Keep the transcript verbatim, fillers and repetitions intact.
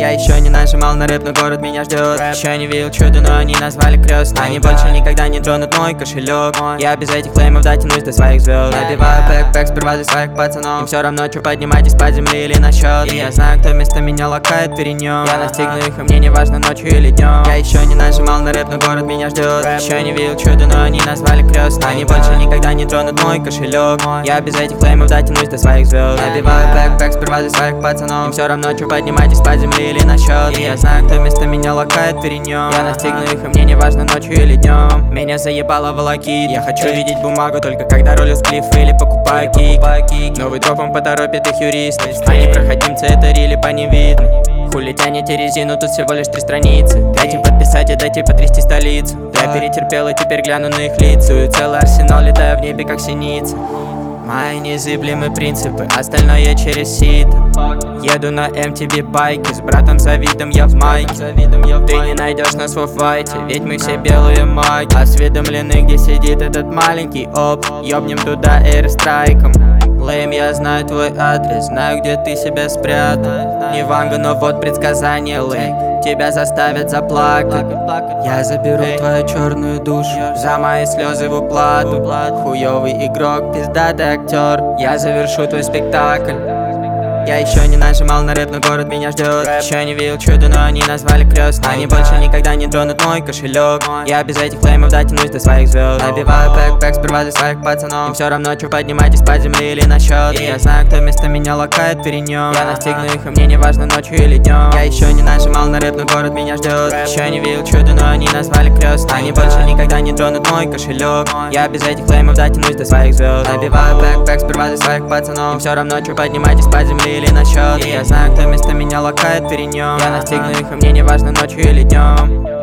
Я еще не нажимал на рэп, но город меня ждет. Еще не видел чудо, но они назвали крестным. Они больше никогда не тронут мой кошелек. Я без этих клеймов дотянусь до своих звезд. Набиваю бэкпэк сперва за своих пацанов. Им все равно, что поднимайтесь по земле или на счет. И я знаю, кто вместо меня лакает перенем. Я настигну их, и мне не важно, ночью или днем. Я еще не нажимал на рэп, но город меня ждет. Еще не видел чудо, но они назвали крестным. Они больше никогда не тронут мой кошелек. Я без этих клеймов дотянусь до своих звезд. Набиваю бэкпэк сперва за своих пацанов. Им все равно, что поднимайтесь по земле или на счет. И я знаю, кто вместо меня лакает перенем. Я настигну их, и мне не важно, ночью или днем. Меня заебало волокит. Я хочу видеть бумагу только когда ролю сплив или покупаю кик. Новый дроп, он поторопит их юристов. Они проходимцы, это рили по невидно. Хули тянете резину, тут всего лишь три страницы. Дайте подписать и дайте потрясти столицу. Я перетерпел и теперь гляну на их лица. И целый арсенал, летаю в небе как синица. Мои незыблемые принципы, остальное через сито. Еду на эм ти ви байке, с братом за видом я в майке. Ты не найдешь нас во файте, ведь мы все белые маги. Осведомлены, где сидит этот маленький оп. Ёбнем туда эйрстрайком. Лэйм, я знаю твой адрес, знаю, где ты себя спрятал. Не Ванга, но вот предсказание, Лэйм. Тебя заставят заплакать. Я заберу твою черную душу за мои слезы в уплату. Хуёвый игрок, пиздатый актер. Я завершу твой спектакль. Я еще не нажимал на рэп, но город меня ждет. Еще не видел чудо, но они назвали крестным. Они больше никогда не тронут мой кошелек. Я без этих клеймов дотянусь до своих звезд. Набиваю бэкпэк сперва за своих пацанов. Им все равно, что поднимайтесь по земле или на счет. И я знаю, кто вместо меня лакает перенем. Я настигну их, и мне не важно, ночью или днем. Я еще не нажимал на рэп, но город меня ждет. Еще не видел чудо, но они назвали крестным. Они больше никогда не тронут мой кошелек. Я без этих клеймов дотянусь до своих звезд. Набиваю бэкпэк сперва за своих пацанов. Им все равно, что поднимайтесь по земле или на счет. И я знаю, кто вместо меня лакает перенем. Я настигну их, и мне не важно, ночью или днем.